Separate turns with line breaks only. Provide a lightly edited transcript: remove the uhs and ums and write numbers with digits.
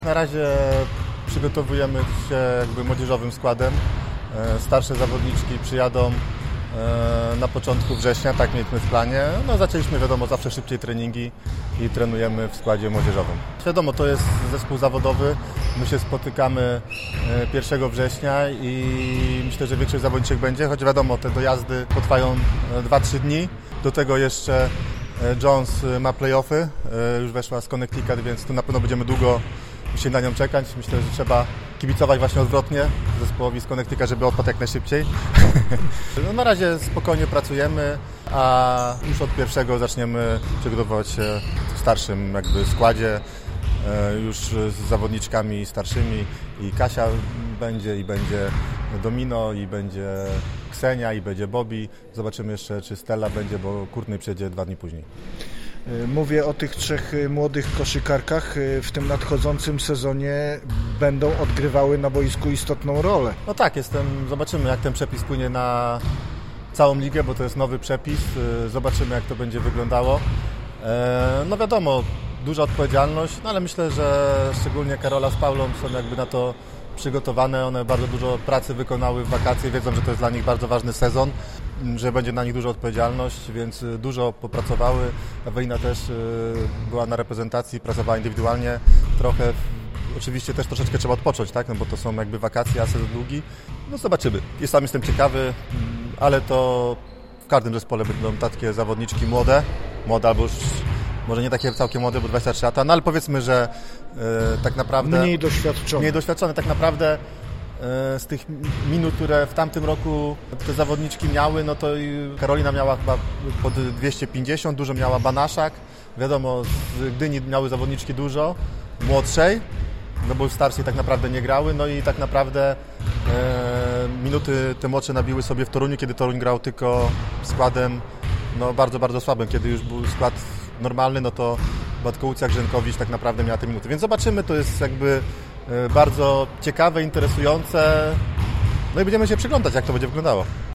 Na razie przygotowujemy się jakby młodzieżowym składem. Starsze zawodniczki przyjadą na początku września, tak mieliśmy w planie. No, zaczęliśmy, wiadomo, zawsze szybciej treningi i trenujemy w składzie młodzieżowym. Wiadomo, to jest zespół zawodowy. My się spotykamy 1 września i myślę, że większość zawodniczek będzie, choć wiadomo, te dojazdy potrwają 2-3 dni. Do tego jeszcze Jones ma play-offy, już weszła z Connecticut, więc tu na pewno będziemy długo się na nią czekać. Myślę, że trzeba kibicować właśnie odwrotnie zespołowi z Connecticut, żeby odpadł jak najszybciej. No, na razie spokojnie pracujemy, a już od 1 zaczniemy przygotowywać się w starszym jakby składzie, już z zawodniczkami starszymi i Kasia będzie, i będzie Domino, i będzie Ksenia, i będzie Bobby. Zobaczymy jeszcze, czy Stella będzie, bo Courtney przyjedzie 2 dni później.
Mówię o tych 3 młodych koszykarkach. W tym nadchodzącym sezonie będą odgrywały na boisku istotną rolę.
No tak, zobaczymy, jak ten przepis płynie na całą ligę, bo to jest nowy przepis. Zobaczymy, jak to będzie wyglądało. No wiadomo, duża odpowiedzialność, no ale myślę, że szczególnie Karola z Paulą są jakby na to przygotowane. One bardzo dużo pracy wykonały w wakacje, wiedzą, że to jest dla nich bardzo ważny sezon, że będzie na nich duża odpowiedzialność, więc dużo popracowały. Ewelina też była na reprezentacji, pracowała indywidualnie trochę. Oczywiście też troszeczkę trzeba odpocząć, tak? No bo to są jakby wakacje, a sezon długi. No zobaczymy. Sam jestem ciekawy, ale to w każdym zespole będą takie zawodniczki młode albo już może nie takie całkiem młode, bo 23 lata, no ale powiedzmy, że tak naprawdę
mniej doświadczone
tak naprawdę z tych minut, które w tamtym roku te zawodniczki miały, no to Karolina miała chyba pod 250, dużo miała Banaszak. Wiadomo, z Gdyni miały zawodniczki dużo, młodszej, no bo już starsi tak naprawdę nie grały, no i tak naprawdę minuty te młodsze nabiły sobie w Toruniu, kiedy Toruń grał tylko składem no bardzo, bardzo słabym. Kiedy już był skład normalny, no to Batkołucja, Grzenkowicz tak naprawdę miała te minuty. Więc zobaczymy, to jest jakby bardzo ciekawe, interesujące. No i będziemy się przyglądać, jak to będzie wyglądało.